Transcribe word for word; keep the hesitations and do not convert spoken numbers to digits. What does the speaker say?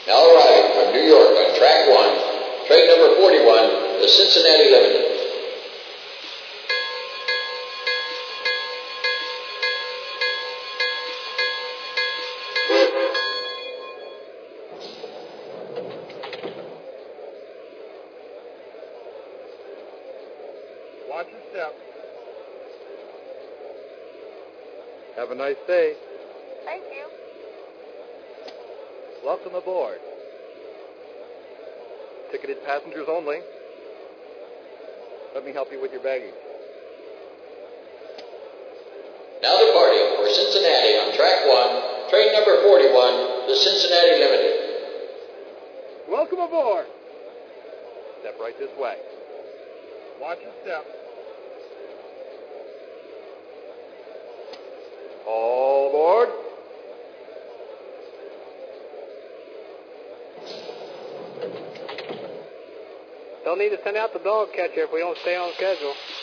Now arriving from New York on track one, train number forty-one, the Cincinnati Limited. Watch your step. Have a nice day. Thank you. Welcome aboard. Ticketed passengers only. Let me help you with your baggage. Now departing for Cincinnati on track one, train number forty-one, the Cincinnati Limited. Welcome aboard. Step right this way. Watch your step. All aboard. Don't need to send out the dog catcher if we don't stay on schedule.